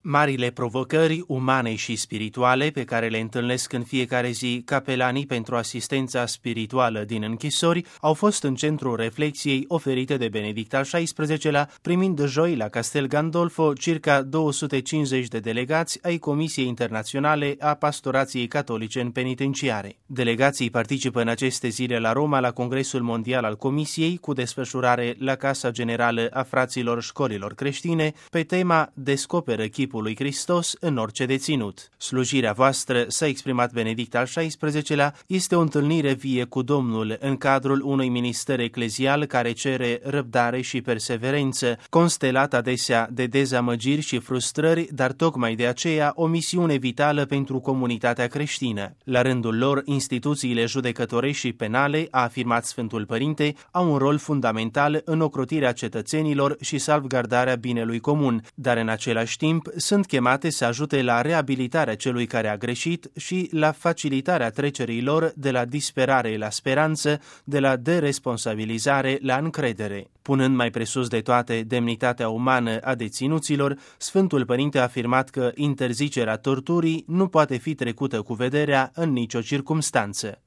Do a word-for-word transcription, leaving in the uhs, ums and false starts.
Marile provocări umane și spirituale pe care le întâlnesc în fiecare zi capelanii pentru asistența spirituală din închisori au fost în centrul reflexiei oferite de Benedict al șaisprezecelea, primind joi la Castel Gandolfo circa două sute cincizeci de delegați ai Comisiei Internaționale a Pastorației Catolice în Penitenciare. Delegații participă în aceste zile la Roma la Congresul Mondial al Comisiei, cu desfășurare la Casa Generală a Fraților Școlilor Creștine, pe tema Descoperă chipul lui Hristos în orice deținut. Slujirea voastră, s-a exprimat Benedict al șaisprezecelea, este o întâlnire vie cu Domnul în cadrul unui minister eclezial care cere răbdare și perseverență, constelat adesea de dezamăgiri și frustrări, dar tocmai de aceea o misiune vitală pentru comunitatea creștină. La rândul lor, instituțiile judecătorești și penale, a afirmat Sfântul Părinte, au un rol fundamental în ocrotirea cetățenilor și salvgardarea binelui comun, dar în același timp sunt chemate să ajute la reabilitarea celui care a greșit și la facilitarea trecerii lor de la disperare la speranță, de la deresponsabilizare la încredere. Punând mai presus de toate demnitatea umană a deținuților, Sfântul Părinte a afirmat că interzicerea torturii nu poate fi trecută cu vederea în nicio circumstanță.